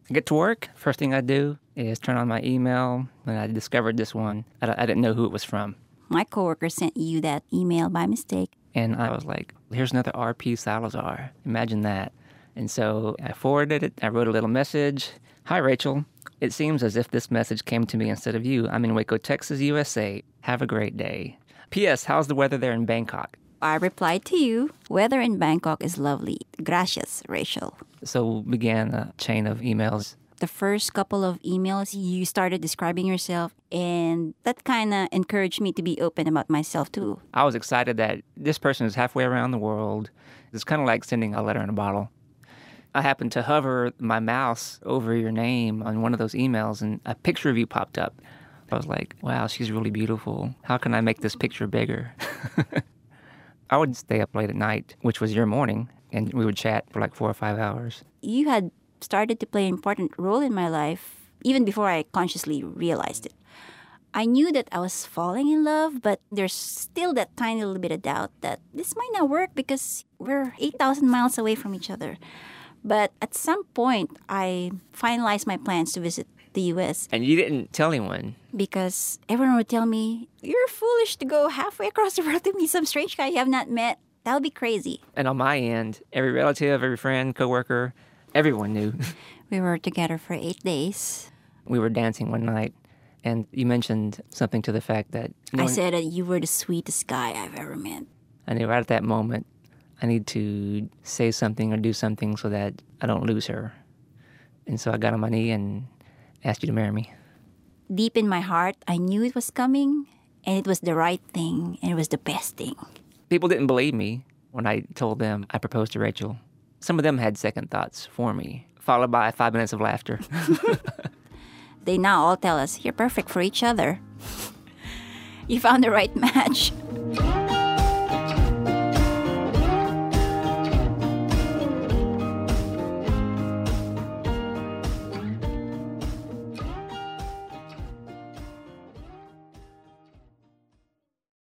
I get to work, first thing I do is turn on my email, and I discovered this one. I didn't know who it was from. My coworker sent you that email by mistake. And I was like, here's another R.P. Salazar. Imagine that. And so I forwarded it. I wrote a little message. Hi, Rachel. It seems as if this message came to me instead of you. I'm in Waco, Texas, USA. Have a great day. P.S. How's the weather there in Bangkok? I replied to you, weather in Bangkok is lovely. Gracias, Rachel. So began a chain of emails. The first couple of emails, you started describing yourself, and that kind of encouraged me to be open about myself, too. I was excited that this person is halfway around the world. It's kind of like sending a letter in a bottle. I happened to hover my mouse over your name on one of those emails, and a picture of you popped up. I was like, wow, she's really beautiful. How can I make this picture bigger? I would stay up late at night, which was your morning, and we would chat for like 4 or 5 hours. You had started to play an important role in my life even before I consciously realized it. I knew that I was falling in love, but there's still that tiny little bit of doubt that this might not work because we're 8,000 miles away from each other. But at some point, I finalized my plans to visit the U.S. And you didn't tell anyone? Because everyone would tell me, you're foolish to go halfway across the world to meet some strange guy you have not met. That would be crazy. And on my end, every relative, every friend, coworker, everyone knew. We were together for 8 days. We were dancing one night, and you mentioned something to the fact that... I said that you were the sweetest guy I've ever met. I knew right at that moment, I need to say something or do something so that I don't lose her. And so I got on my knee and asked you to marry me. Deep in my heart, I knew it was coming, and it was the right thing, and it was the best thing. People didn't believe me when I told them I proposed to Rachel. Some of them had second thoughts for me, followed by 5 minutes of laughter. They now all tell us, you're perfect for each other. You found the right match.